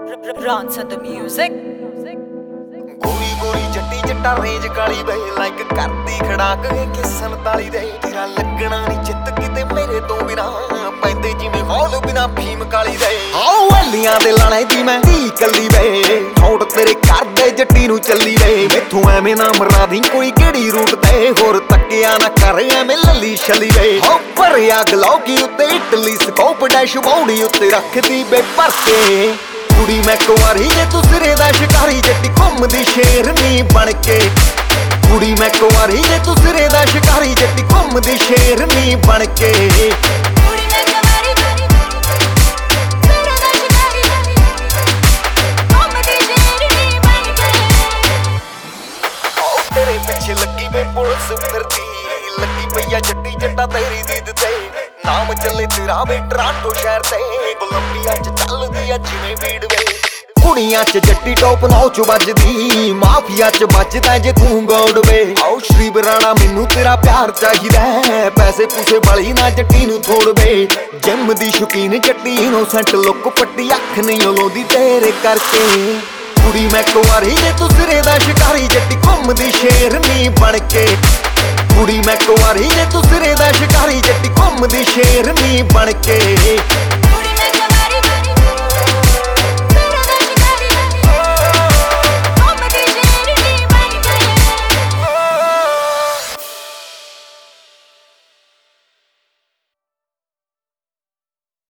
Rance and the music. ਗੋਰੀ ਗੋਰੀ ਜੱਟੀ ਜੱਟਾ ਰੇਂਜ ਕਾਲੀ ਵੇ ਲਾਈਕ ਕਰਦੀ ਖੜਾਕ ਕੇ 47 ਦੇ ਤੇਰਾ ਲੱਗਣਾ ਨਹੀਂ ਚਿੱਤ ਕਿਤੇ ਮੇਰੇ ਤੋਂ ਬਿਨਾ ਪੈਂਦੇ ਜਿਵੇਂ ਹੌਲ ਬਿਨਾ ਫੀਮ ਕਾਲੀ ਦੇ ਆਓ ਵਾਲੀਆਂ ਦੇ ਲਾਣੇ ਦੀ ਮੈਂ ਧੀ ਕੱਲੀ ਵੇ ਹੋੜ ਤੇਰੇ ਕਰਦੇ ਜੱਟੀ ਨੂੰ ਚੱਲੀ ਵੇ ਮੈਥੋਂ ਐਵੇਂ ਨਾ ਮਰਾ ਦੀ ਕੋਈ ਕਿਹੜੀ ਰੂਟ ਤੇ ਹੋਰ ਤੱਕਿਆ ਨਾ ਕਰ ਐਵੇਂ ਲੱਲੀ ਛਲੀ ਵੇ ਹੋ ਭਰਿਆ ਗਲੌਕੀ ਉੱਤੇ ਇਟਲੀ ਸਕੋਪ ਡੈਸ਼ ਬੌੜੀ ਉੱਤੇ ਰੱਖਦੀ ਬੇ ਭਰ ਕੇ ਕੁੜੀ ਮੈਂ ਕੁਆਰੀ ਜੇ ਤੂੰ ਸਿਰੇ ਦਾ ਸ਼ਿਕਾਰੀ ਜੱਟੀ ਘੁੰਮਦੀ ਸ਼ੇਰਨੀ ਬਣ ਕੇ ਕੁੜੀ ਮੈਂ ਕੁਆਰੀ ਜੇ ਤੂੰ ਸਿਰੇ ਦਾ ਸ਼ਿਕਾਰੀ ਜੱਟੀ ਘੁੰਮਦੀ ਸ਼ੇਰਨੀ ਬਣ ਕੇ ਕੁੜੀ ਮੈਂ ਕਵਾਰੀ ਸਿਰੇ ਦਾ ਸ਼ਿਕਾਰੀ ਘੁੰਮਦੀ ਸ਼ੇਰਨੀ ਬਣ ਕੇ ਓ ਤੇਰੇ ਪਿੱਛੇ ਲੱਗੀ ਵੇ ਪੁਲਿਸ ਫਿਰਦੀ ਲੱਗੀ ਪਈਆ ਜੱਟੀ ਜੱਟਾ ਤੇਰੀ ਦੀਦ ਤੇ ਨਾਮ ਚੱਲੇ ਤੇਰਾ ਵੇ ਟਰਾਂਟੋ ਸ਼ਹਿਰ ਤੇ ਕੋਲੰਬੀਆ ਚ ਚੱਲਦੀ ਆ ਜਿਵੇਂ ਵੀਡ ਵੇ ਕੁੜੀਆਂ ਚ ਜੱਟੀ ਟੌਪ ਨੌਚ ਵੱਜਦੀ ਮਾਫੀਆ ਚ ਬਚਦਾ ਜੇ ਤੂੰ ਗੋਡ ਵੇ ਆਓ ਸ਼੍ਰੀ ਬਰਾਣਾ ਮੈਨੂੰ ਤੇਰਾ ਪਿਆਰ ਚਾਹੀਦਾ ਪੈਸੇ ਪੂਸੇ ਵਾਲੀ ਨਾ ਜੱਟੀ ਨੂੰ ਥੋੜ ਵੇ ਜਿੰਮ ਦੀ ਸ਼ੌਕੀਨ ਜੱਟੀ ਇਨੋਸੈਂਟ ਲੁੱਕ ਪੱਟੀ ਅੱਖ ਨਹੀਂ ਉਲੋਦੀ ਤੇਰੇ ਕਰਕੇ ਕੁੜੀ ਮੈਂ ਕੁਆਰੀ ਜੇ ਤੂੰ ਸਿਰੇ ਦਾ ਸ਼ਿਕਾਰੀ ਜੱਟੀ ਘੁੰਮਦੀ ਸ਼ੇਰਨੀ ਬਣ ਕੇ ਕੁੜੀ ਮੈਂ ਕੁਆਰੀ ਜੇ ਤੂੰ ਸਿਰੇ ਦਾ ਸ਼ਿਕਾਰੀ ਜੱਟੀ ਘੁੰਮਦੀ ਸ਼ੇਰਨੀ ਬਣ ਕੇ